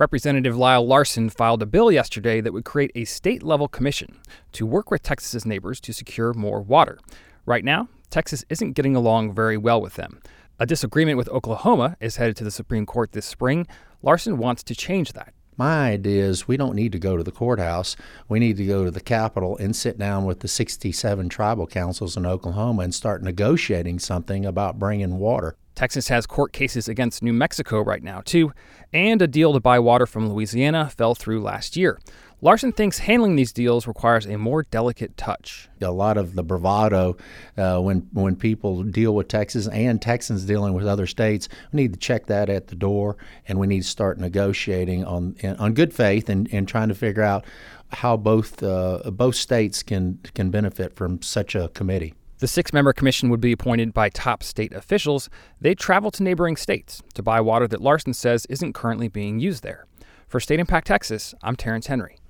Representative Lyle Larson filed a bill yesterday that would create a state-level commission to work with Texas's neighbors to secure more water. Right now, Texas isn't getting along very well with them. A disagreement with Oklahoma is headed to the Supreme Court this spring. Larson wants to change that. My idea is we don't need to go to the courthouse. We need to go to the Capitol and sit down with the 67 tribal councils in Oklahoma and start negotiating something about bringing water. Texas has court cases against New Mexico right now, too, and a deal to buy water from Louisiana fell through last year. Larson thinks handling these deals requires a more delicate touch. A lot of the bravado when people deal with Texas and Texans dealing with other states, we need to check that at the door, and we need to start negotiating on good faith and trying to figure out how both states can benefit from such a committee. The 6-member commission would be appointed by top state officials. They travel to neighboring states to buy water that Larson says isn't currently being used there. For State Impact Texas, I'm Terrence Henry.